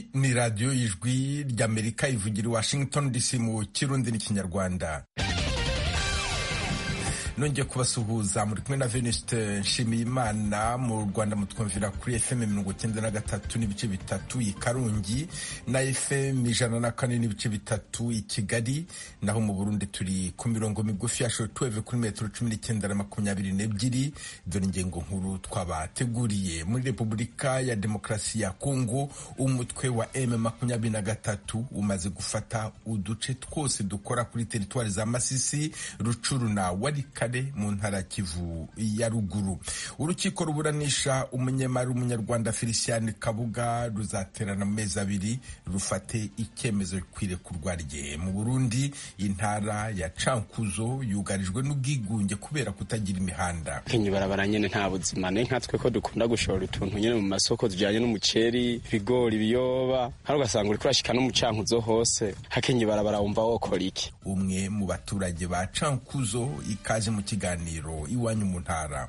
ni radiyo y'ijwi ry'Amerika ivugira i Washington DC mu Kirundi n'Ikinyarwanda. Nongeye kubasuhuza muri kumwe na Venuste Nshimiyimana. Mu Rwanda mutwumvira kuri FM 93.3 i Karongi na FM 104.3 i Kigali, naho mu Burundi turi ku mirongo migufi ya shortwave kuri metero 19 na 22. Dore ingingo nkuru twabateguriye. Muri Repubulika ya Demokarasi ya Kongo, umutwe wa M23 umaze gufata uduce twose dukora kuri teritwari za Masisi, Rucuru na Walikale mu ntara Kivu ya ruguru. Urukiko ruburanisha umunyemari w'umunyarwanda Felicien Kabuga ruzaterana mu mezi abiri rufate icyemezo kwirekurwa rye. Mu Burundi, intara ya Cankuzo yugarijwe n'ubwigunge kubera kutagira imihanda. Kenye barabara nyene nta buzima ne nkatwe ko dukunda gushora utuntu nyene mu masoko tujanye n'umuceri, bigori, biyoba, hari ugasanga uri kurashika no mu Cankuzo hose. Hakenye barabara wumva wokora iki? Umwe mu baturage ba Cankuzo ikaje mu kiganiro iwanyu mu ntara.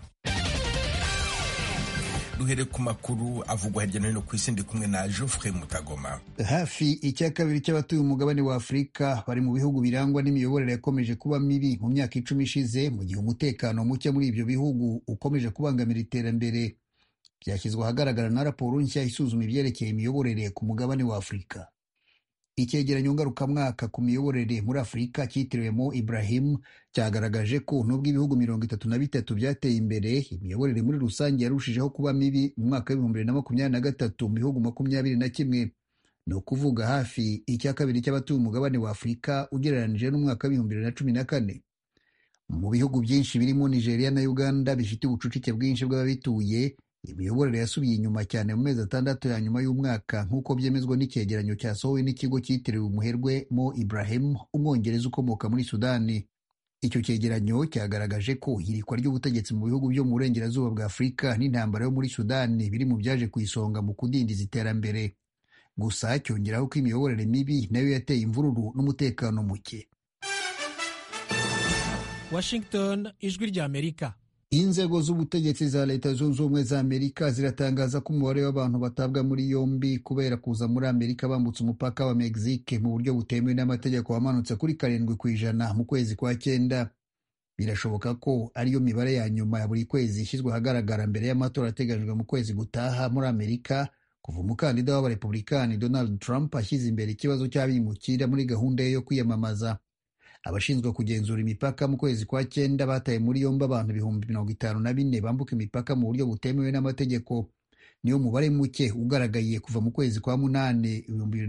Duhere ku makuru avugwa hirya no hino ku isi, ndi kumwe na Geoffrey Mutagoma. Hafi icya kabiri cy'abatuye umugabane wa Afurika bari mu bihugu birangwa n'imiyoborere yakomeje kuba mibi mu myaka 10 ishize, mu gihe umutekano muke muri ibyo bihugu ukomeje kubangamira iterambere. Byashyizwe ahagaragara na raporo nshya isuzuma ibyerekeye imiyoborere ku mugabane wa Afurika. Icyegeranyo ngarukamwaka ku miyoborere muri Afurika cyitiriwe Mo Ibrahim cyagaragaje ko nubwo ibihugu 33 byateye imbere, imiyoborere muri rusange yarushijeho kuba mibi mu mwaka wa 2023 mu bihugu 21. Ni ukuvuga hafi icya kabiri cy'abatuye umugabane wa Afurika ugereranije n'umwaka wa 2014. Mu bihugu byinshi birimo Nigeria na Uganda bifite ubucucike bwinshi bw'ababituye, imiyoborere yasubiye inyuma cyane mu mezi 6 ya nyuma y'umwaka, nk'uko byemezwa n'icyegeranyo cyasohowe n'ikigo cyitiriwe umuherwe Mo Ibrahim, umwongereza ukomoka muri Sudani. Icyo cyegeranyo cyagaragaje ko ihirikwa ry'ubutegetsi mu bihugu byo mu burengerazuba bwa Afurika n'intambara yo muri Sudani biri mu byaje ku isonga mu kudindiza iterambere. Gusa cyongeraho ko imiyoborere mibi nayo yateye imvururu n'umutekano muke. Washington, ijwi ry'Amerika. Inzego z'ubutegetsi za Leta Zunze Ubumwe za Amerika ziratangaza ko umubare w'abantu batabwa muri yombi kubera kuza muri Amerika bambutse umupaka wa Mexique mu buryo butemewe n'amategeko wamanutse kuri 7% mu kwezi kwa 9. Birashoboka ko ariyo mibare ya nyuma ya buri kwezi ishyizwe ahagaragara mbere y'amatora ateganyijwe mu kwezi gutaha muri Amerika, kuva umukandida w'abarepublikani Donald Trump ashyize imbere ikibazo cy'abimukira muri gahunda ye yo kwiyamamaza. Abashinzwe kugenzura imipaka mu kwezi kwa 9 bataye muri yombi abantu 54,000 bambuka imipaka mu buryo butemewe n'amategeko. Niyo mubare muke ugaragaye kuva mu kwezi kwa 8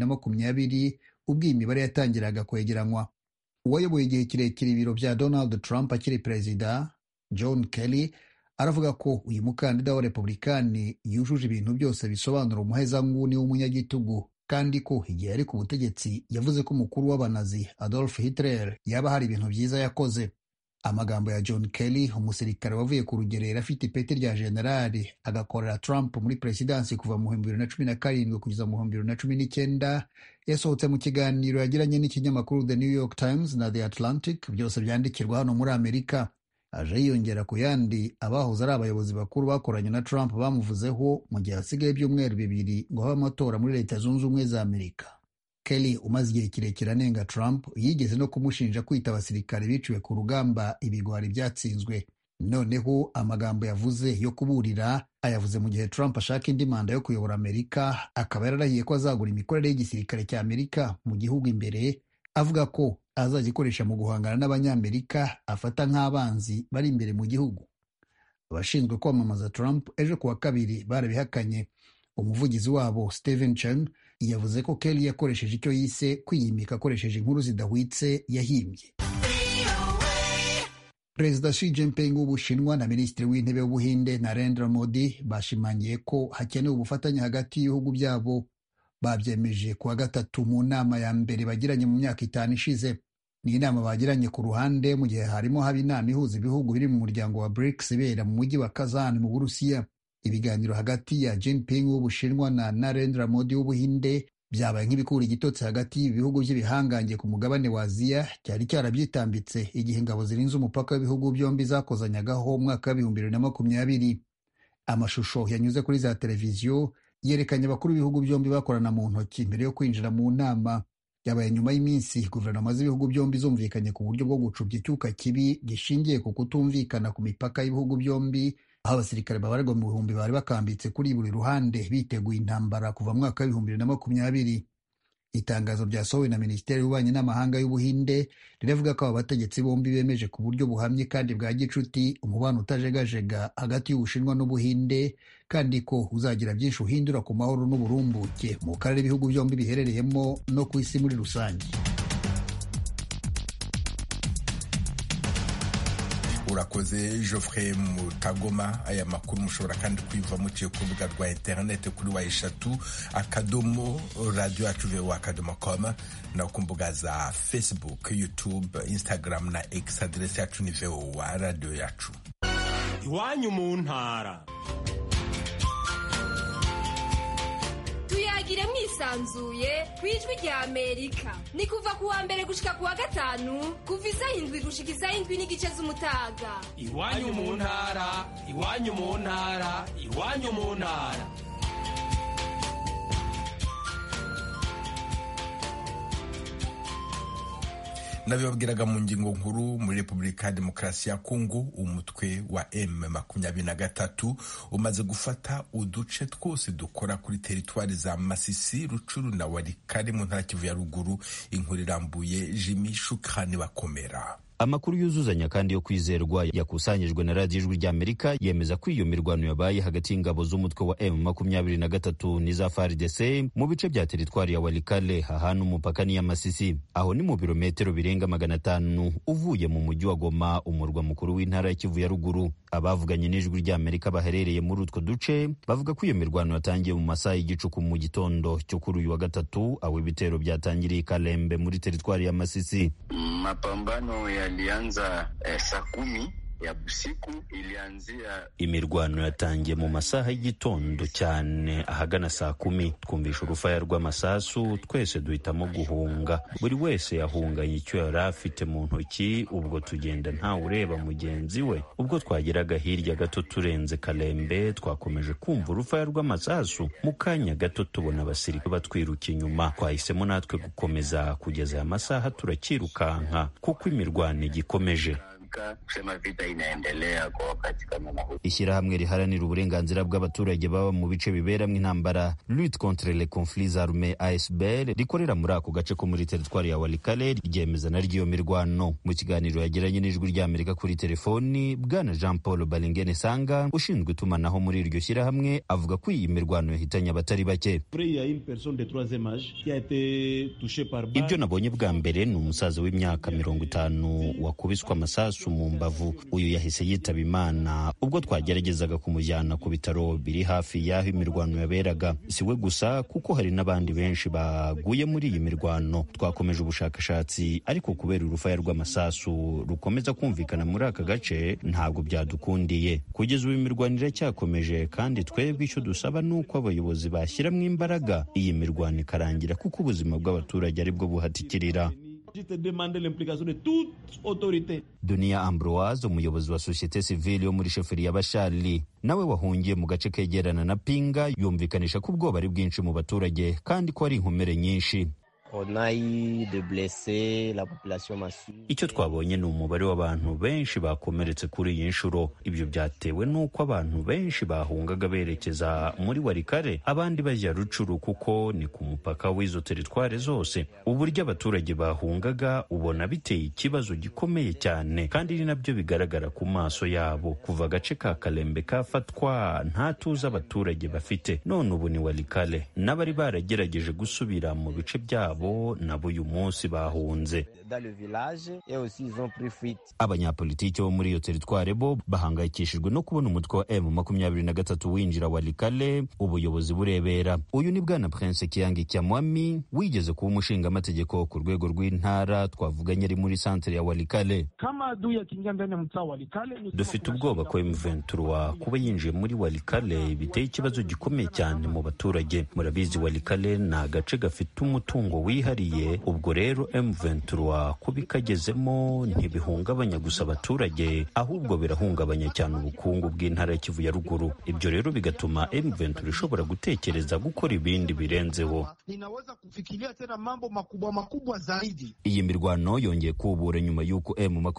2020 ubwo imibare yatangiraga kwegeranywa. Uwayoboye igihe kirekire ibiro bya Donald Trump akiri perezida, John Kelly, aravuga ko uyu mukandida wa Republikani yujuje ibintu byose bisobanura umuhezanguni w'umunyagitugu, kandi ko igihe yari ku butegetsi yavuze ko umukuru w'abanazi Adolf Hitler yaba hari ibintu byiza yakoze. Amagambo ya John Kelly, umusirikare wavuye ku rugerero afite ipeti rya generali agakorera Trump muri presidansi kuva mu 2017 kugeza mu 2019, yasohotse mu kiganiro yagiranye n'ikinyamakuru The New York Times na The Atlantic, byose byandikirwa hano muri Amerika. Aje yiyongera ku yandi abahoze ari abayobozi bakuru bakoranye na Trump bamuvuzeho mu gihe hasigaye ibyumweru 2 ngo habe amatora muri Leta Zunze Ubumwe za Amerika. Kelly, umaze igihe kirekire anenga Trump, yigeze no kumushinja kwita abasirikare biciwe ku rugamba ibigwari byatsinzwe. Noneho amagambo yavuze yo kuburira ayavuze mu gihe Trump ashaka indi manda yo kuyobora Amerika, akaba yararahiye ko azagura imikorere y'igisirikare cya Amerika mu gihugu imbere, avuga ko azagikoresha mu guhangana n'abanyamerika afata nk'abanzi bari imbere mu gihugu. Abashinzwe kwamamaza Trump ejo kuwa 2 barabihakanye. Umuvugizi wabo Stephen Chen yavuze ko Kelly yakoresheje icyo yise kwiyimika akoresheje inkuru zidahwitse yahimbye. Perezida Xi Jinping w'Ubushinwa na Minisitiri w'Intebe w'Ubuhinde Narendra Modi bashimangiye ko hakenewe ubufatanye hagati y'ibihugu byabo. Babyemeje kuwa 3 mu nama ya mbere bagiranye mu myaka 5 ishize. Ni inama bagiranye ku ruhande mu gihe harimo haba inama ihuza ibihugu biri mu muryango wa BRICS ibera mu mujyi wa Kazan mu Burusiya. Ibiganiro hagati ya Jinping w'Ubushinwa na Narendra Modi w'Ubuhinde byabaye nk'ibikura igitotsi hagati y'ibihugu by'ibihangange ku mugabane wa Aziya cyari cyarabyitambitse igihe ingabo zirinze umupaka w'ibihugu byombi zakozanyagaho mu mwaka wa 2020. Amashusho yanyuze kuri za televiziyo yerekanye abakuru b'ibihugu byombi bakorana mu ntoki mbere yo kwinjira mu nama. Yabaye nyuma y'iminsi guverinoma z'ibihugu byombi zumvikanye ku buryo bwo gucubya icyuka kibi gishingiye ku kutumvikana ku mipaka y'ibihugu byombi, aho abasirikare babarirwa mu bihumbi bari bakambitse kuri buri ruhande biteguye intambara kuva mu mwaka w'2020. Itangazo ryasohowe na Minisiteri y'Ububanyi n'Amahanga y'Ubuhinde riravuga ko aba bategetsi bombi bemeje ku buryo buhamye kandi bwa gicuti umubano utajegajega hagati y'Ubushinwa n'Ubuhinde, kandi ko uzagira byinshi uhindura ku mahoro n'uburumbuke mu karere ibihugu byombi biherereyemo no ku isi muri rusange. Urakoze Geoffrey Mutagoma. Aya makuru mushobora kandi kwiva muciye ku rubuga rwa interineti kuri wa@radio-yacu.com na ku mbuga za Facebook, YouTube, Instagram na X. Adresi yacu ni VOA Radio Yacu. Iwanyu mu ntara. Tuyagire mwisanzuye kwijwi rya Amerika. Ni kuva ku wa mbere gushika ku wa gatanu kuva isaha 7 gushika isaha 7:30 z'umutaga. Iwanyu mu ntara, iwanyu mu ntara, iwanyu mu ntara. Nabibabwiraga mu ngingo nkuru, muri Repubulika ya Demokarasi ya Kongo umutwe wa M23 umaze gufata uduce twose dukora kuri teritwari za Masisi, Rucuru na Walikale mu ntara Kivu ya ruguru. Inkuru irambuye Jimmy Shukrani Bakomera. Amakuru yuzuzanya kandi yo kwizerwa yakusanyijwe na Radio Ijwi ry'Amerika yemeza ko iyo mirwano yabaye hagati y'ingabo z'umutwe wa M23 n'iza FARDC mu bice bya teritwari ya Walikale hahana umupaka ni ya Masisi. Aho ni mu birometero birenga 500 uvuye mu mujyi wa Goma, umurwa mukuru w'intara ya Kivu ya ruguru. Abavuganye n'Ijwi ry'Amerika baherereye muri utwo duce bavuga ko iyo mirwano yatangiye mu masaha y'igicuku mu gitondo cyo kuri uyu wa gatatu, aho ibitero byatangiriye Kalembe muri teritwari ya Masisi. Mapambano yalianza saa 10 ya usiku, ilianzia. Imirwano yatangiye mu masaha y'igitondo cyane ahagana saa 10. Twumvisha urufaya rw'amasasu, twese duhitamo guhunga. Buri wese yahunganye icyo yari afite mu ntoki, ubwo tugenda nta ureba mugenzi we. Ubwo twageraga hirya gato turenze Kalembe, twakomeje kumva urufaya rw'amasasu. Mu kanya gato tubona abasirikare batwiruka inyuma. Twahisemo natwe gukomeza kugeza aya masaha turakirukanka kuko imirwano igikomeje. Kusema vita inaendelea kwa wakati kama huu. Ishyirahamwe riharanira uburenganzira bw'abaturage baba mu bice biberamo intambara Lutte contre les conflits armés ASBL rikorera muri ako gace ko muri teritwari ya Walikale ryemeza na ryo mirwano. Mu kiganiro yagiranye n'Ijwi ry'Amerika kuri telefoni, Bwana Jean Paul Balingene Sanga ushinzwe itumanaho muri iryo shyirahamwe avuga ko iyi mirwano yahitanye abatari bake. Ibyo nabonye bwa mbere ni umusaza w'imyaka 50 wakubiswa amasasu mu mbavu. Uyu yahise yitaba Imana ubwo twageragezaga kumujyana ku bitaro biri hafi y'aho imirwano yaberaga. Siwe gusa kuko hari n'abandi benshi baguye muri iyi mirwano. Twakomeje ubushakashatsi ariko kubera urufaya rw'amasasu rukomeza kumvikana muri aka gace ntabwo byadukundiye. Kugeza ubu imirwano iracyakomeje kandi twebwe icyo dusaba ni uko abayobozi bashyiramo imbaraga iyi mirwano ikarangira kuko ubuzima bw'abaturage aribwo buhatikirira. Dunia Ambroise, umuyobozi wa societe civile yo muri sheferi ya Bashali, nawe wahungiye mu gace kegerana na Pinga, yumvikanisha ko ubwoba ari bwinshi mu baturage kandi ko ari inkomere nyinshi. Icyo twabonye ni umubare w'abantu benshi bakomeretse kuri iyi nshuro. Ibyo byatewe n'uko abantu benshi bahungaga berekeza muri Walikale, abandi bajya Rucuru kuko ni ku mupaka w'izo teritware zose. Uburyo abaturage bahungaga ubona biteye ikibazo gikomeye cyane kandi ni nabyo bigaragara ku maso yabo. Kuva agace ka Kalembe kafatwa nta tuza abaturage bafite, none ubu ni Walikale. N'abari baragerageje gusubira mu bice byabo nabo uyu munsi bahunze. Abanyapolitiki bo muri iyo teritware bo bahangayikishijwe no kubona umutwe wa M23 winjira Walikale, ubuyobozi burebera. Uyu ni Bwana Prince Kiyangi Kyamwami, wigeze kuba umushingaamategeko ku rwego rw'intara. Twavuganye ari muri centre ya Walikale. Dufite ubwoba ko M23 kuba yinjiye muri Walikale biteye ikibazo gikomeye cyane mu baturage. Murabizi Walikale ni agace gafite umutungo wihariye. Ubwo rero M23 kuba ikagezemo ntibihungabanya gusa abaturage, ahubwo birahungabanya cyane ubukungu bw'intara ya Kivu ya ruguru. Ibyo rero bigatuma M23 ishobora gutekereza gukora ibindi birenzeho. Ninaweza kufikiria tena mambo makubwa zaidi. Iyi mirwano yongeye kubura nyuma y'uko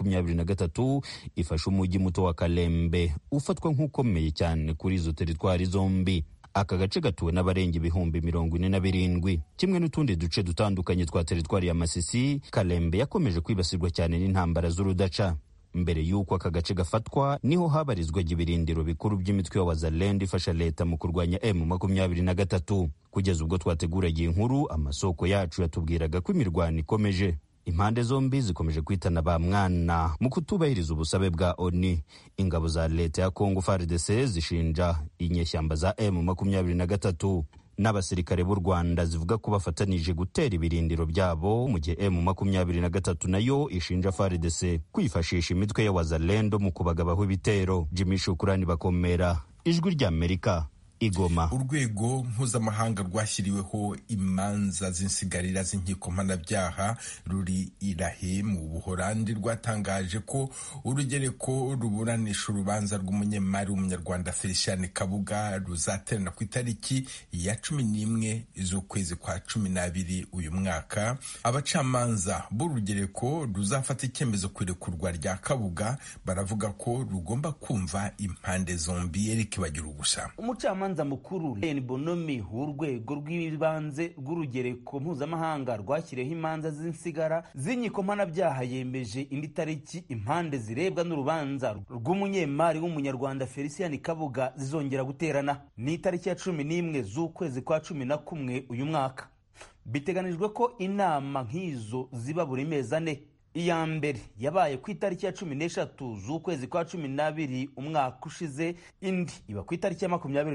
M23 ifashe umujyi muto wa Kalembe ufatwa nk'ukomeye cyane kuri izo teritwari zombi. Aka gace gatuwe n'abarenga ibihumbi 47, kimwe n'utundi duce dutandukanye twa teritwari ya Masisi. Kalembe yakomeje kwibasirwa cyane n'intambara z'urudaca. Mbere y'uko aka gace gafatwa niho habarizwaga ibirindiro bikuru by'imitwe ya Wazalendo ifasha leta mu kurwanya M23. Kugeza ubwo twateguraga iyi nkuru, amasoko yacu yatubwiraga ko imirwano ikomeje. Impande zombi zikomeje kwitana ba mwana mu kutubahiriza ubusabe bwa ONU. Ingabo za leta ya Kongo FARDC zishinja inyeshyamba za M23 n'abasirikare b'u Rwanda zivuga ko bafatanije gutera ibirindiro byabo, mu gihe M23 nayo ishinja FARDC kwifashisha imitwe ya Wazalendo mu kubagabaho ibitero. Jimmy Shukurani Bakomera, Ijwi ry'Amerika, Igoma. Urwego mpuzamahanga rwashyiriweho imanza z'insigarira z'inkiko mpanabyaha ruri Irahe mu Buholandi rwatangaje ko urugereko ruburanisha urubanza rw'umunyemari w'umunyarwanda Felicien Kabuga ruzaterana ku itariki ya 11 z'ukwezi kwa 12 uyu mwaka. Abacamanza b'urugereko ruzafata icyemezo ku irekurwa rya Kabuga baravuga ko rugomba kumva impande zombi. Eric Bagirugusa, umucamanza mukuru Len Bonomi w'urwego rw'ibanze rw'urugereko mpuzamahanga rwashyiriyeho imanza z'insigara z'inkiko mpanabyaha, yemeje indi tariki impande zirebwa n'urubanza rw'umunyemari w'umunyarwanda Felicien Kabuga zizongera guterana. Ni itariki ya 11 z'ukwezi kwa 11 uyu mwaka. Biteganijwe ko inama nk'izo ziba buri mezi 4. Iya mbere yabaye ku itariki ya 13 z'ukwezi kwa 12 umwaka ushize, indi iba ku itariki ya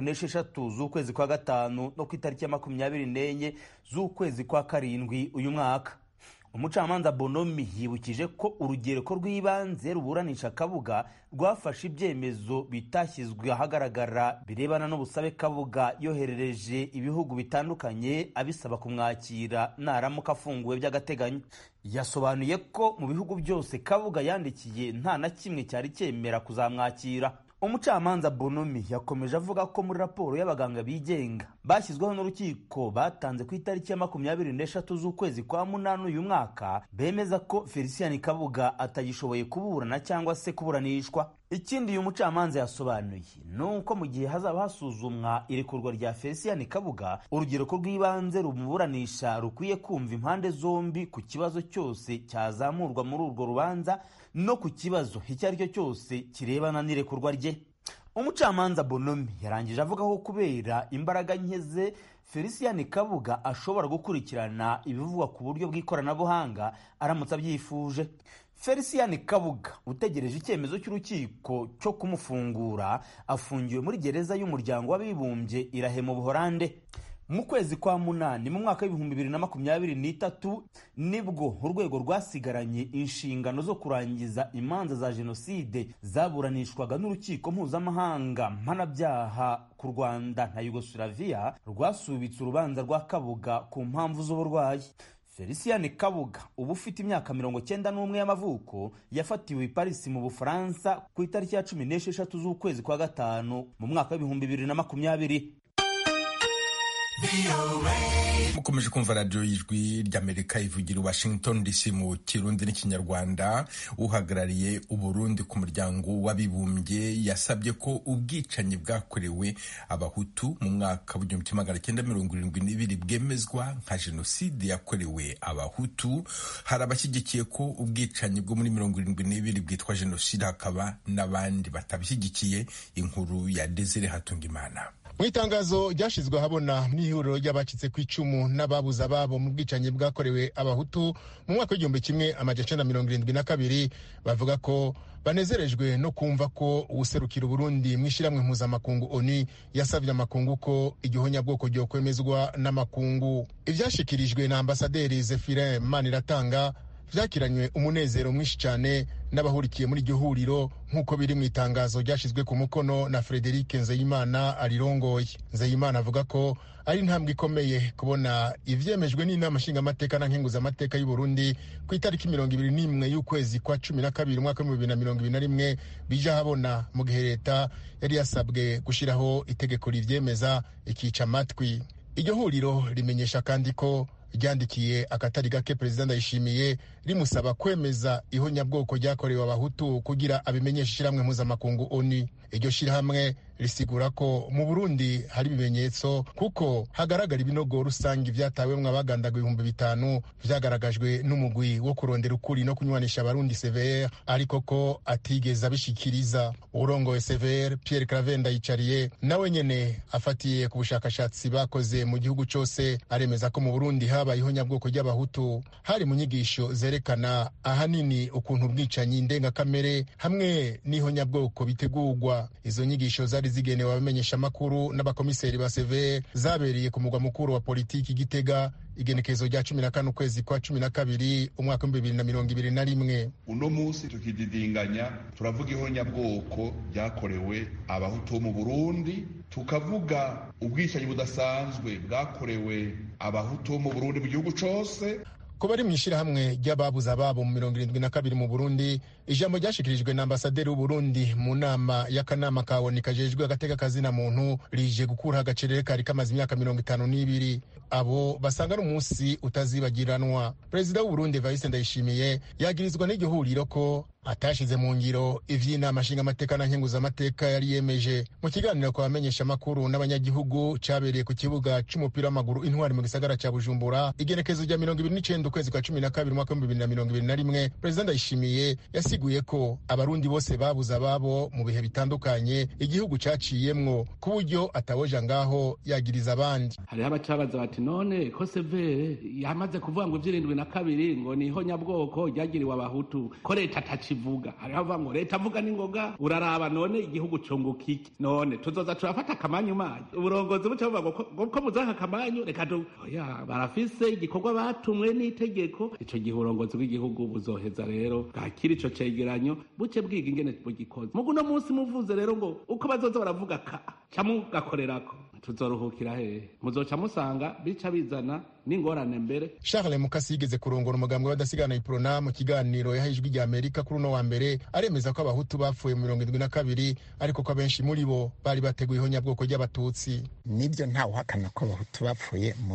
26 z'ukwezi kwa 5 no ku itariki ya 24 z'ukwezi kwa 7 uyu mwaka. Umucamanza Bonomi yibukije ko urugereko rw'ibanze ruburanisha Kabuga rwafashe ibyemezo bitashyizwe ahagaragara birebana n'ubusabe Kabuga yoherereje ibihugu bitandukanye abisaba kumwakira naramuka afunguwe by'agateganyo. Yasobanuye ko mu bihugu byose Kabuga yandikiye nta na kimwe cyari cyemera kuzamwakira. Umucamanza Bonomi yakomeje avuga ko muri raporo y'abaganga bigenga bashyizweho n'urukiko batanze ku itariki ya 23 z'ukwezi kwa 8 uyu mwaka bemeza ko Felicien Kabuga atagishoboye kuburana cyangwa se kuburanishwa. Ikindi uyu mucamanza yasobanuye nuko mu gihe hazaba hasuzumwa irekurwa rya Felicien Kabuga, urugereko rw'ibanze rumuburanisha rukwiye kumva impande zombi ku kibazo cyose cyazamurwa muri urwo rubanza no ku kibazo icyo ari cyo cyose kirebana n'irekurwa rye. Umucamanza Bonomi yarangije avuga ko kubera imbaraga nke ze Felicien Kabuga ashobora gukurikirana ibivugwa ku buryo bw'ikoranabuhanga aramutse abyifuje. Felicien Kabuga utegereje icyemezo cy'urukiko cyo kumufungura afungiwe muri gereza y'umuryango w'abibumbye Irahe mu Buholande. Mu kwezi kwa 8 mu mwaka w'2023 nibwo urwego rwasigaranye inshingano zo kurangiza imanza za jenoside zaburanishwaga n'urukiko mpuzamahanga mpanabyaha ku Rwanda na Yugoslavia rwasubitse urubanza rwa Kabuga ku mpamvu z'uburwayi. Felicien Kabuga ubu ufite imyaka 91 y'amavuko yafatiwe i Paris mu Bufaransa ku itariki ya 16 z'ukwezi kwa 5 mu mwaka w'2020. Mukomeje kumva radio y'Ijwi ry'Amerika ivugira Washington DC mu Kirundi n'Ikinyarwanda. Uhagarariye Uburundi ku muryango w'abibumbye yasabye ko ubwicanyi bwakorewe abahutu mu mwaka w'1972 bwemezwa nka jenoside yakorewe abahutu. Hari abashyigikiye ko ubwicanyi bwo muri 72 bwitwa jenoside, hakaba n'abandi batabishyigikiye. Inkuru ya Desire Hatungimana. Mu itangazo ryashizwe habona n'ihuriro ry'abacitse ku icumu n'ababuza ababo mu bwicanyi bwakorewe abahutu mu mwaka w'1972 bavuga ko banezerejwe no kumva ko uwuserukira Burundi mw'ishiramwe mpuzamakungu ONU yasabye amakungu ko igihonyabwoko ryokwemezwa n'amakungu. Ivyashikirijwe na ambasaderi Zephirin Maniratanga vyakiranywe umunezero mwinshi cyane n'abahurikiye muri iryo huriro nk'uko biri mu itangazo ryashyizwe ku mukono na Frederic Nzeyimana arirongoye. Nzeyimana avuga ko ari intambwe ikomeye kubona ivyemejwe n'inama nshingamateka na nkenguzamateka y'u Burundi ku itariki 21 y'ukwezi kwa 12 umwaka wa 2021 bija habona mu gihe leta yari yasabwe gushiraho itegeko rivyemeza ikica amatwi. Iryo huriro rimenyesha kandi ko ryandikiye akatari gake Perezida Ndayishimiye rimusaba kwemeza ihonyabwoko ryakorewe abahutu kugira abimenyesha ishyirahamwe mpuzamakungu ONU. Iryo shyirahamwe risigura ko mu Burundi hari ibimenyetso kuko hagaragara ibinogo rusange vyatawemwo abagandaga 5,000 vyagaragajwe n'umugwi wo kurondera ukuri no kunywanisha abarundi CVR, ariko ko atigeze abishikiriza. Urongoye CVR Pierre Claver Ndayicariye nawe nyene afatiye ku bushakashatsi bakoze mu gihugu cose aremeza ko mu Burundi habaye ihonyabwoko ry'abahutu hari mu nyigisho zerekana ahanini ukuntu ubwicanyi ndengakamere hamwe n'ihonyabwoko bitegurwa. Izo nyigisho zari zigenewe abamenyesha makuru n'abakomiseri ba CVR zabereye ku mugwa mukuru wa politiki Gitega igenekezo rya 14 ukwezi kwa 12 umwaka wa 2021. Uno munsi tukididinganya turavuga ihonyabwoko ryakorewe abahutu mu Burundi, tukavuga ubwicanyi budasanzwe bwakorewe abahutu mu Burundi mu gihugu cose. Kuba ari mw'ishirahamwe ry'ababuze ababo mu 72 mu Burundi, ijambo ryashikirijwe na ambasaderi w'Uburundi mu nama y'akanama kaboni kajejwe agateka kazina muntu rije gukura agacerere kari kamaze imyaka 52. Abo basanga ari umunsi utazibagiranwa. Perezida w'Uburundi Evariste Ndayishimiye yagirizwa n'iryo huriro ko atashize mu ngiro ivy'inama nshingamateka na nkenguzamateka yari yemeje. Mu kiganiro kwa bamenyesha makuru n'abanyagihugu cabereye ku kibuga c'umupira w'amaguru Intwari mu gisagara ca Bujumbura igenekezo rya 29 ukwezi kwa 12 umwaka wa 2021, Perezida Ndayishimiye yasiguye ko abarundi bose babuze ababo mu bihe bitandukanye igihugu caciyemwo ku buryo atawoja ngaho yagiriza abandi. Hariho abacabaza bati none ko severe yamaze kuvuga ngo 72 ngo ni ihonyabwoko ryagiriwe abahutu ko leta atacivuga. Hariho avuga ngo leta avuga n'ingoga uraraba none igihugu conguka iki, none tuzoza turafata akamanyu manyu uburongozi buca buvuga ngo ko muzaka akamanyu reka oya barafise igikorwa batumwe n'itegeko. Ico gihe uburongozi bw'igihugu buzoheza rero bwakira ico cegeranyo buce bwiga ingene bugikoze. Mugu no munsi muvuze rero ngo uko bazoza baravuga ca mugakorerako tuzoruhukira hehe? Muzoca musanga bica bizana n'ingorane mbere. Charles Mukasi yigeze kurongora umugambwe w'adasigana Iprona mu kiganiro yahijwe rya Amerika kuri uno wa mbere aremeza ko abahutu bapfuye mu 72 ariko ko benshi muri bo bari bateguye ihonyabwoko ry'abatutsi. Nibyo ntawe uhakana ko abahutu bapfuye mu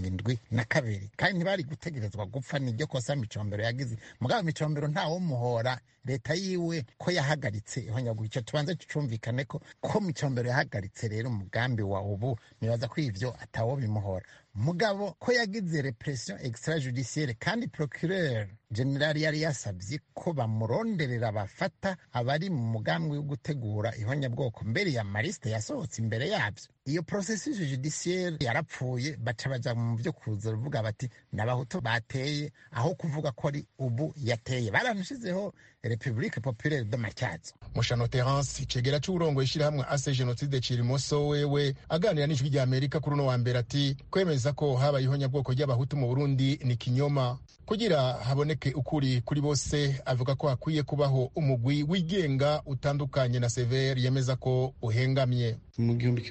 72 kandi ntibari gutegerezwa gupfa. Niryo kosa Micombero yagize, mugabo Micombero ntawo muhora leta yiwe ko yahagaritse ihonyabwoko. Ico tubanze tucumvikane ko Micombero yahagaritse rero umugambi wa ubu nibaza ko ivyo atawo bimuhora. Mugabo ko yagize repression extrajudiciaire kandi procureur general yari yasabye ko bamuronderera bafata abari mu mugambi wo gutegura ihonyabwoko mbere ya mariste yasohotse imbere yabyo. Iyo processus judiciaire yarapfuye, baca baja mu byo kuza ruvuga bati n'abahutu bateye aho kuvuga ko ari ubu yateye. Baranushizeho Republique Populaire de Matyazo. Mushano Terence cegera c'urongo ishirahamwe Ase Genocide Cirimoso wewe aganira n'ijwi rya Amerika kuri uno wa mbere ati kwemeza ko habaye ihonyabwoko ry'abahutu mu Burundi ni kinyoma. Kugira haboneke ukuri kuri bose avuga ko hakwiye kubaho umugwi wigenga utandukanye na CVR yemeza ko uhengamye. Mu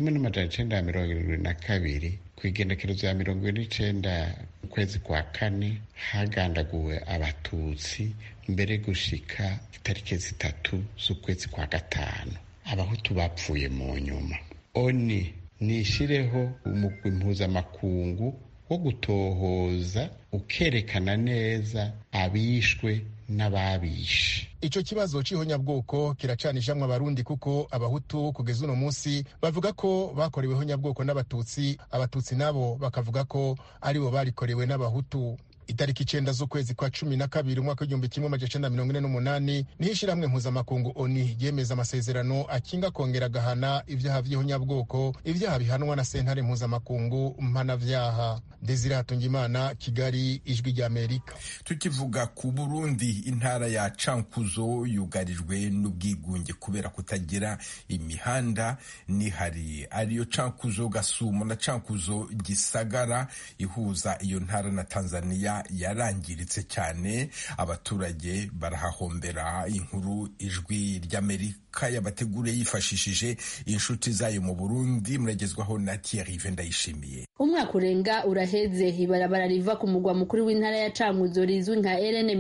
1972 kw'igenekerezo ya 29 ukwezi kwa 4 hagandaguwe abatutsi mbere gushika itariki 3 z'ukwezi kwa 5. Abahutu bapfuye mu nyuma. ONU nishireho umugwi mpuzamakungu wo gutohoza ukerekana neza abishwe n'ababishe. Ico kibazo c'ihonyabwoko kiracanishamwe abarundi kuko abahutu kugeza uno munsi bavuga ko bakorewe ihonyabwoko n'abatutsi, abatutsi nabo bakavuga ko aribo barikorewe n'abahutu. Itariki 9 z'ukwezi kwa 12 umwaka w'1948 niho ishirahamwe mpuzamakungu ONU yemeza amasezerano akinga kongera gahana ivyaha vy'ihonyabwoko, ivyaha bihanwa na sentare mpuzamakungu mpanavyaha. Desire Hatungimana, Kigali, ijwi rya Amerika. Tukivuga ku Burundi, intara ya Cankuzo yugarijwe n'ubwigunge kubera kutagira imihanda nihari, ariyo Cankuzo Gasumo na Cankuzo Gisagara ihuza iyo ntara na Tanzania. Tanzania yarangiritse cyane, abaturage barahahombera. Inkuru Ijwi ry'Amerika yabateguriye yifashishije inshuti zayo mu Burundi, muragezwaho na Thierry Vendayishimiye. Umwaka urenga uraheze ibarabara riva ku mugwa mukuru w'intara ya Cankuzo rizwi nka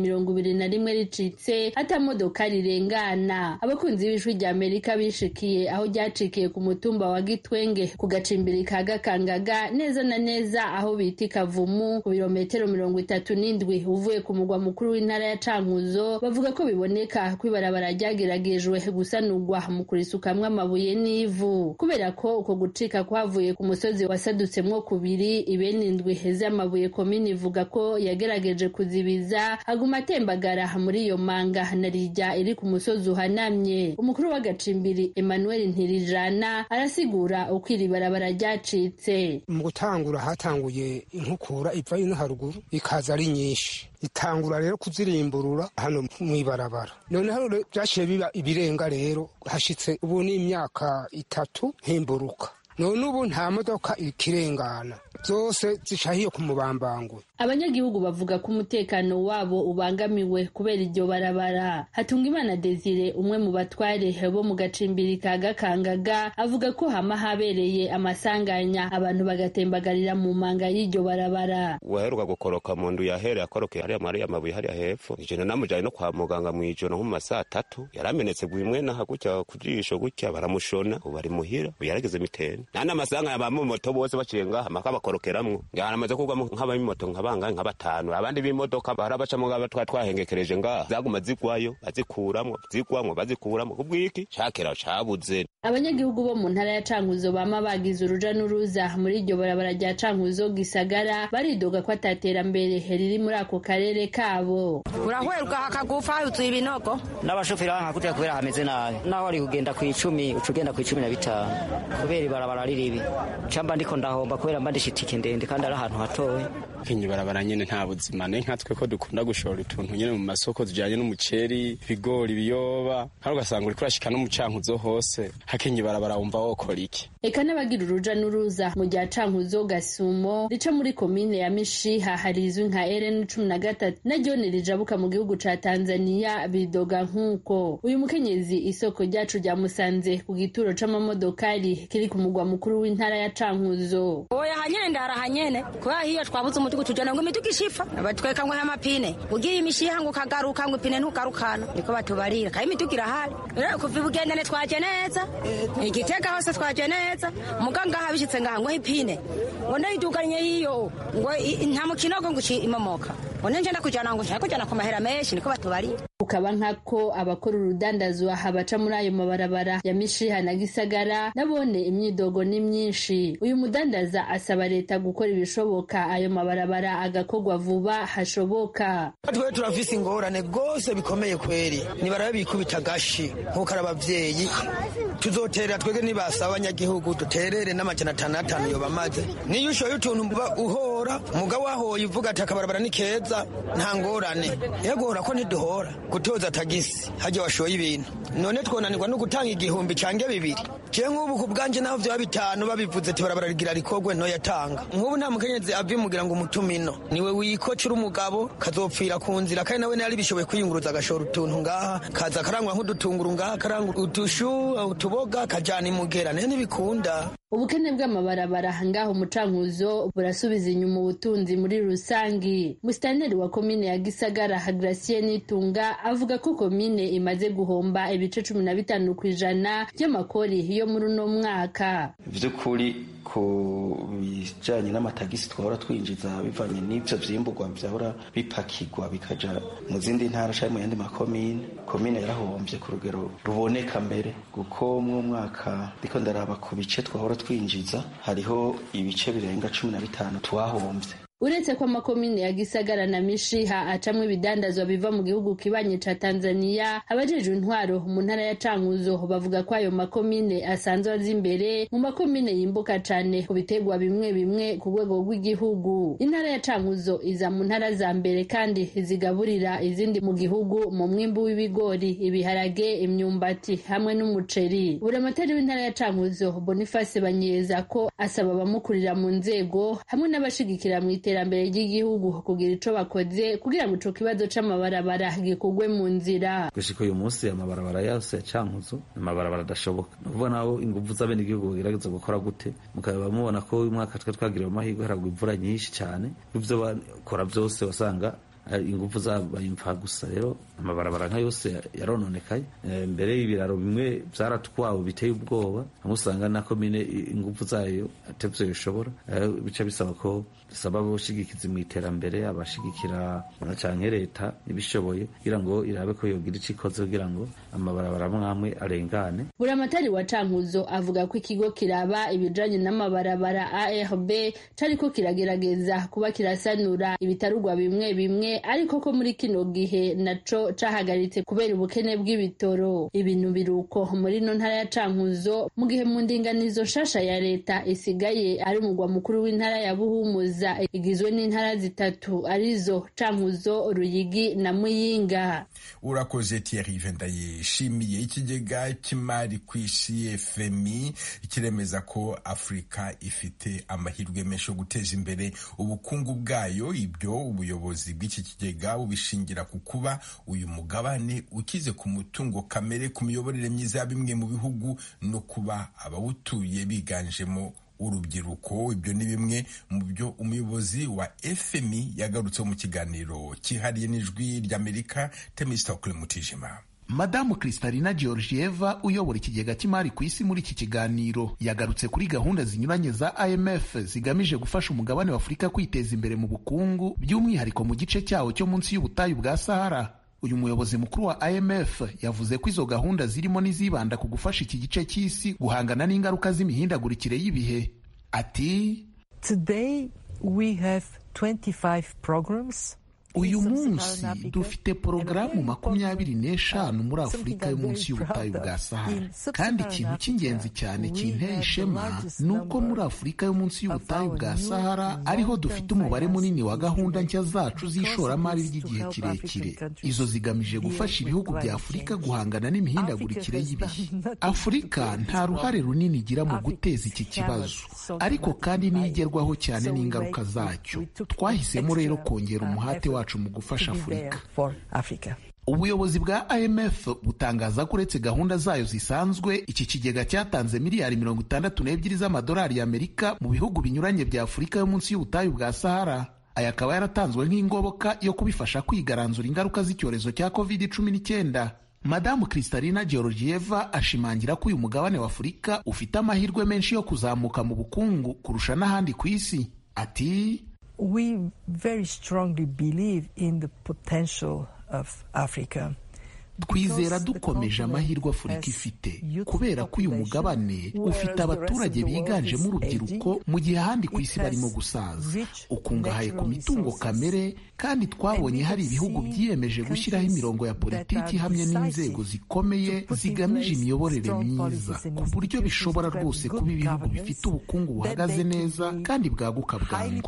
RN21 ricitse ata modoka rirengana. Abakunzi b'Ijwi ry'Amerika bishikiye aho ryacikiye ku mutumba wa Gitwenge ku gacimbiri ka Gakangaga, neza na neza aho bita Kavumu, ku birometero 37 uvuye ku mugwa mukuru w'intara ya Cankuzo. Bavuga ko biboneka ko ibarabara ryageragejwe gusanurwa mu kurisukamwe amabuye n'ivu, kubera ko uko gucika kwavuye ku musozi wasadutsemwo kubiri. Ibene indwi heze amabuye komini ivuga ko yagerageje kuzibiza, aguma atembagara muri iyo manga narijya iri ku musozi uhanamye. Umukuru w'agacimbiri Emmanuel Ntirijana arasigura uko iri barabara ryacitse. Mu gutangura hatanguye inkukura iva ino haruguru ikaza ari nyinshi, itangura rero kuzirimburura hano mw'ibarabara. Noneho byashiye biba ibirenga, rero hashitse ubu ni imyaka 3 himburuka. None ubu nta modoka ikirengana, zose zishahiye ku mubambangwe. Abanyagihugu bavuga ko umutekano wabo ubangamiwe kubera iryo barabara. Hatungimana Desire, umwe mu batware bo mu gacimbiri ka Gakangaga, avuga ko hama habereye amasanganya abantu bagatembagarira mu manga y'iryo barabara. Waheruka gukoroka mu ndu yahereye akoroke hariya Mariya mabuye hariya hepfo, ijana namujanye no kwa muganga mwijoro nko mu masaha 3, yaramenetse bwimwe na hakutya kujisho gutya baramushona, ubu ari muhira yarageze mitene. Nana amasanganya bamu moto bose bacirenga hamaka bakorokeramwo, ngaramaze kugwa nk'aba moto nk'abanga nk'abatanu, abandi b'imodoka barabaca mu gaba twahengekereje ngaha, zaguma zigwayo bazikuramwo zigwamwo bazikuramwo kubwiki cakera cabuze. Abanyagihugu bo mu ntara ya Cankuzo bama bagize uruja n'uruza muri iryo barabara rya Cankuzo Gisagara, baridoga ko ataterambere riri muri ako karere kabo. Urahwerwa hakagufa utuye ibinogo n'abashoferi bankakutira kubera hameze nabi, naho ari kugenda ku 10 ucugenda ku 15 kubera ibarabara riribi. Camba ndiko ndahomba kubera mbandishitike ndende kandi ari ahantu hatowe. Kinyi barabara nyene nta buzima ne nkatwe ko dukunda gushora utuntu nyene mu masoko tujanye n'umuceri, ibigori, biyoba, kandi ugasanga uri kurashika no mu Cankuzo hose. Hakinyi barabara wumva wokora iki? Eka n'abagira uruja n'uruza mu rya Cankuzo Gasumo rica muri komine ya Mishiha harizwi nka RN13 naryo rijabuka mu gihugu ca Tanzania, bidoga nkuko uyu mukenyezi isoko ryacu rya Musanze ku gituro c'amamodokari kiri ku mugwa mukuru w'intara ya Cankuzo. Oya hanyene ndara hanyene kwa hiyo twabuze umutugu tujana ngo imitugu ishifa abatweka ngo y'amapine ugiye Imishiha ngo kagaruka ngo ipine ntugarukana, niko batubarira kandi imitugu irahari. Rero kuva ubugendane twaje neza, Igitega hose twaje neza, muganga habishitse ngo ipine ngo ndayiduganye hiyo ngo nta mukinogo ngo imamoka, one nje ndakujana ngo nshaka ku mahera menshi, niko batubarira. Ukaba nkako abakora urudandazwa habaca muri ayo mabarabara ya Mishiha na Gisagara nabone imyidogo ni myinshi. Uyu mudandaza asaba leta gukora ibishoboka ayo mabarabara agakogwa vuba hashoboka. Twe turafise ingorane gose bikomeye kweri, ni barabe bikubita gashi nkuko arabavyeyi tuzotera twege nibasaba abanyagihugu duterere n'amajana 5 yo bamaze. Niyo ushoye utuntu uhora mugabo wahoye uvuga ati akabarabara ni keza nta ngorane, yego hora ko ntiduhora gutoza tagisi haje washoye ibintu, none twonanirwa no gutanga 1000 cange 2. Je nk'ubu ku bwanje naho vyo 5 babivuze ati barabara rigira rikogwe no yatanga. Nk'ubu nta mukenyezi avimugira ngo umutumino niwe wikocura umugabo kazopfira ku nzira, kandi nawe nari bishoboye kwiyunguruza agashora utuntu ngaha, kaza karangwa nk'udutunguru ngaha, karangwa utushu utuboga kajana imugera ntibikunda. Ubukene bw'amabarabara ngaho mu Cankuzo burasubiza inyuma ubutunzi muri rusangi. Musitanteri wa komine ya Gisagara Gracien Nitunga avuga ko komine imaze guhomba ibice 15% by'amakori yo muri uno mwaka. Vyukuri ku bijanye n'amatagisi twahora twinjiza bivanye n'ivyo vyimburwa vyahora bipakirwa bikaja mu zindi ntara cyangwa mu yandi makomine, komine yarahombye ku rugero ruboneka mbere, kuko mu mwaka ndiko ndaraba ku bice twahora twinjiza hariho ibice birenga 15 twahombye. Uretse ko amakomine ya Gisagara na Mishiha acamwe ibidandazwa biva mu gihugu kibanye ca Tanzania, abajejwe intwaro mu ntara ya Cankuzo bavuga ko ayo makomine asanzwe azi imbere mu makomine yimbuka cane ku bitegwa bimwe bimwe ku rwego rw'igihugu. Intara ya Cankuzo iza mu ntara za mbere kandi zigaburira izindi mu gihugu mu mwimbu w'ibigori, ibiharage, imyumbati hamwe n'umuceri. Buramatari w'intara ya Cankuzo Boniface Banyeza ko asaba abamukurira mu nzego hamwe n'abashigikira mu iterambere ry'igihugu kugira ico bakoze kugira ngo ico kibazo c'amabarabara gikorwe mu nzira. Gushika uyu munsi amabarabara yose ya Cankuzo amabarabara adashoboka. Nuvuga naho ingufu z'abene igihugu gerageza gukora gute mukaba mubona ko uyu mwaka twagiriwe amahirwe haragwa imvura nyinshi cyane. Ivyo bakora byose wasanga ingufu zabayimfa gusa. Rero amabarabara nka yose yarononekaye, mbere y'ibiraro bimwe byaratwawe biteye ubwoba, amusanga na komine ingufu zayo atevyo bishobora, bica bisaba ko bisaba abashigikizi mu iterambere, abashigikira canke leta ibishoboye kugira ngo irabe ko yogira icikoze kugira ngo amabarabara amwe arengane. Buramatari wa Cankuzo avuga ko ikigo kiraba ibijanye n'amabarabara ARB cariko kiragerageza kuba kirasanura ibitarugwa bimwe bimwe, ariko ko muri kino gihe naco cahagaritse kubera ubukene bw'ibitoro. Ibintu biruko muri no ntara ya Cankuzo mu gihe mu ndinganizo nshasha ya leta isigaye ari umugwa mukuru w'intara ya Buhumuza igizwe n'intara zitatu arizo Cankuzo, Ruyigi na Muyinga. Urakoze Thierry Vendayishimiye. Ikigega cy'imari kw'isi FMI kiremeza ko Afrika ifite amahirwe menshi yo guteza imbere ubukungu bwayo. Ibyo ubuyobozi bw'iki kigega ubishingira ku kuba uyu mugabane ukize ku mutungo kamere, ku miyoborere myiza ya bimwe mu bihugu no kuba abawutuye biganjemo urubyiruko. Ibyo ni bimwe mu byo umuyobozi wa FMI yagarutseho mu kiganiro cyihariye n'ijwi ry'Amerika. Temistokle Mutijima. Madamu Kristalina Georgieva uyobora ikigega cy'imari ku isi muri iki kiganiro yagarutse kuri gahunda zinyuranye za IMF zigamije gufasha umugabane wa Afurika kwiteza imbere mu bukungu, by'umwihariko mu gice cyawo cyo munsi y'ubutayu bwa Sahara. Uyu muyobozi mukuru wa IMF yavuze ko izo gahunda zirimo n'izibanda ku gufasha iki gice cy'isi guhangana n'ingaruka z'imihindagurikire y'ibihe. Ati, Today we have 25 programs. Uyu munsi dufite porogaramu 25 muri Afurika yo munsi y'ubutayu bwa Sahara, kandi ikintu cy'ingenzi cyane kinteye ishema ni uko muri Afurika yo munsi y'ubutayu bwa Sahara ariho dufite umubare munini wa gahunda nshya zacu z'ishoramari ry'igihe kirekire. Izo zigamije gufasha ibihugu bya Afurika guhangana n'imihindagurikire y'ibihe. Afurika nta ruhare runini igira mu guteza iki kibazo, ariko kandi nigerwaho cyane n'ingaruka zacyo. Twahisemo rero kongera umuhate wacu mu gufasha Afurika. Ubuyobozi bwa IMF butangaza ko uretse gahunda zayo zisanzwe, iki kigega cyatanze miliyari 62 z'amadolari y'Amerika mu bihugu binyuranye bya Afurika yo munsi y'ubutayu bwa Sahara. Aya akaba yaratanzwe nk'ingoboka yo kubifasha kwigaranzura ingaruka z'icyorezo cya COVID-19. Madamu Kristalina Georgieva ashimangira ko uyu mugabane wa Afurika ufite amahirwe menshi yo kuzamuka mu bukungu kurusha n'ahandi ku isi. Ati, We very strongly believe in the potential of Africa. Twizera dukomeje amahirwe Afurika ifite kubera ko uyu mugabane ufite abaturage biganjemo urubyiruko mu gihe ahandi ku isi barimo gusaza, ukungahaye ku mitungo kamere, kandi twabonye hari ibihugu byiyemeje gushyiraho imirongo ya politiki hamwe n'inzego zikomeye zigamije imiyoborere myiza, ku buryo bishobora rwose kuba ibihugu bifite ubukungu buhagaze neza kandi bwaguka bwangu.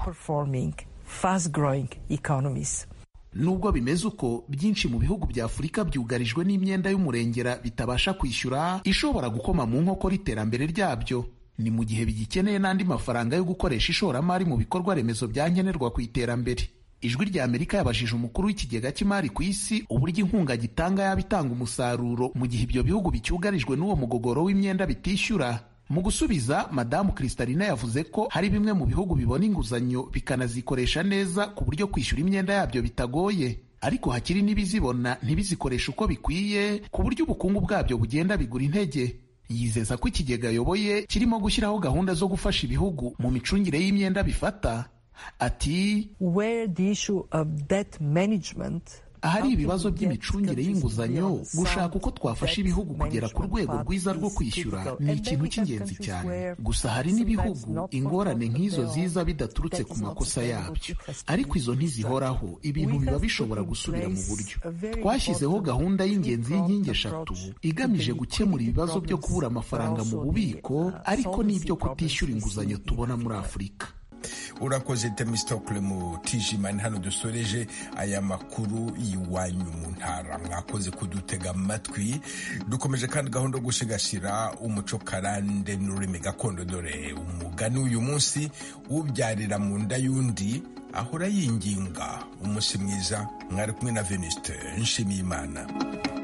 Nubwo bimeze uko, byinshi mu bihugu bya Afurika byugarijwe n'imyenda y'umurengera bitabasha kwishyura, ishobora gukoma mu nkokora iterambere ryabyo. Ni mu gihe bigikeneye n'andi mafaranga yo gukoresha ishoramari mu bikorwa remezo byankenerwa ku iterambere. Ijwi rya Amerika yabajije umukuru w'ikigega cy'imari ku isi uburyo inkunga gitanga yaba itanga umusaruro mu gihe ibyo bihugu bicyugarijwe n'uwo mugogoro w'imyenda bitishyura. Mu gusubiza, Madamu Kristalina yavuze ko hari bimwe mu bihugu bibona inguzanyo bikanazikoresha neza ku buryo kwishyura imyenda yabyo bitagoye, ariko hakiri n'ibizibona ntibizikoreshe uko bikwiye ku buryo ubukungu bwabyo bugenda bigura intege. Yizeza ko ikigega ayoboye kirimo gushyiraho gahunda zo gufasha ibihugu mu micungire y'imyenda bifata. Ati, Where the issue of debt management ahari ibibazo by'imicungire y'inguzanyo, gushaka uko twafasha ibihugu kugera ku rwego rwiza rwo kwishyura ni ikintu cy'ingenzi cyane. Gusa hari n'ibihugu ingorane nk'izo ziza bidaturutse ku makosa yabyo, ariko izo ntizihoraho, ibintu biba bishobora gusubira mu buryo. Twashyizeho gahunda y'ingenzi y'inkingi 3 igamije gukemura ibibazo byo kubura amafaranga mu bubiko, ariko n'ibyo kutishyura inguzanyo tubona muri Afurika. Urakoze Temistokle Mutijima. Hano dusoreje aya makuru y'iwanyu mu ntara. Mwakoze kudutega amatwi. Dukomeje kandi gahunda yo gushigashira umuco karande n'ururimi gakondo. Dore umugani uyu munsi: ubyarira mu nda y'undi ahora yinginga umunsi mwiza. Mwari kumwe na Venuste Nshimiyimana.